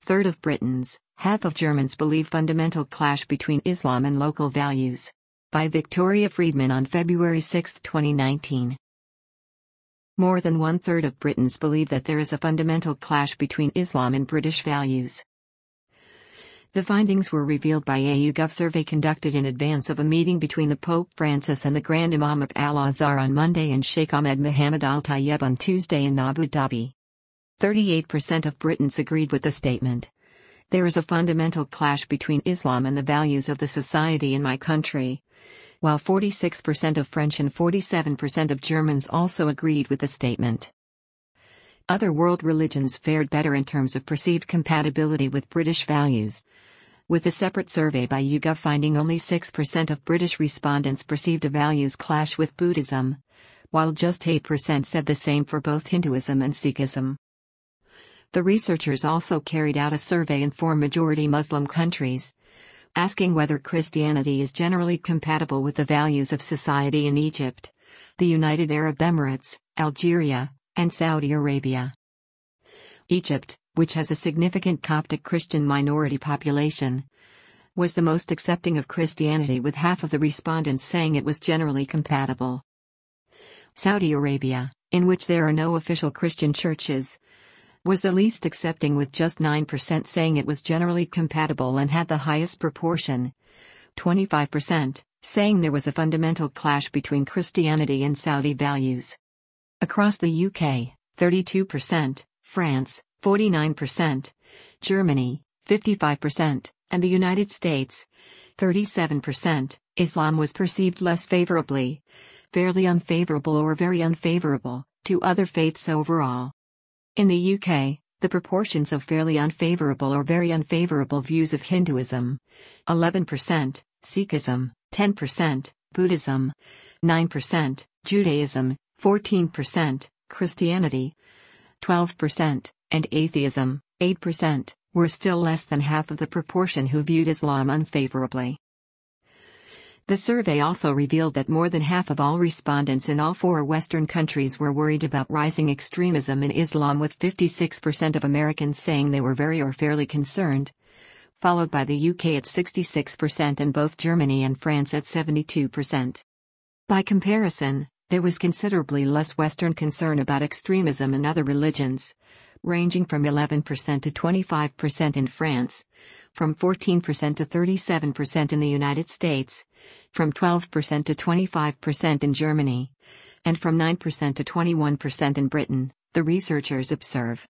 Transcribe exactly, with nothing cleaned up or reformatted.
Third of Britons, half of Germans believe fundamental clash between Islam and local values. By Victoria Friedman on February sixth, twenty nineteen. More than one-third of Britons believe that there is a fundamental clash between Islam and British values. The findings were revealed by a YouGov survey conducted in advance of a meeting between the Pope Francis and the Grand Imam of Al-Azhar on Monday and Sheikh Ahmed Mohammed Al Tayeb on Tuesday in Abu Dhabi. thirty-eight percent of Britons agreed with the statement. There is a fundamental clash between Islam and the values of the society in my country. While forty-six percent of French and forty-seven percent of Germans also agreed with the statement. Other world religions fared better in terms of perceived compatibility with British values, with a separate survey by YouGov finding only six percent of British respondents perceived a values clash with Buddhism, while just eight percent said the same for both Hinduism and Sikhism. The researchers also carried out a survey in four majority Muslim countries, asking whether Christianity is generally compatible with the values of society in Egypt, the United Arab Emirates, Algeria, and Saudi Arabia. Egypt, which has a significant Coptic Christian minority population, was the most accepting of Christianity, with half of the respondents saying it was generally compatible. Saudi Arabia, in which there are no official Christian churches, was the least accepting, with just nine percent saying it was generally compatible, and had the highest proportion, twenty-five percent, saying there was a fundamental clash between Christianity and Saudi values. Across the U K, thirty-two percent, France, forty-nine percent, Germany, fifty-five percent, and the United States, thirty-seven percent, Islam was perceived less favorably, fairly unfavorable or very unfavorable, to other faiths overall. In the U K, the proportions of fairly unfavorable or very unfavorable views of Hinduism, eleven percent, Sikhism, ten percent, Buddhism, nine percent, Judaism, fourteen percent, Christianity, twelve percent, and atheism, eight percent, were still less than half of the proportion who viewed Islam unfavorably. The survey also revealed that more than half of all respondents in all four Western countries were worried about rising extremism in Islam, with fifty-six percent of Americans saying they were very or fairly concerned, followed by the U K at sixty-six percent and both Germany and France at seventy-two percent. By comparison, there was considerably less Western concern about extremism in other religions, ranging from eleven percent to twenty-five percent in France, from fourteen percent to thirty-seven percent in the United States, from twelve percent to twenty-five percent in Germany, and from nine percent to twenty-one percent in Britain, the researchers observe.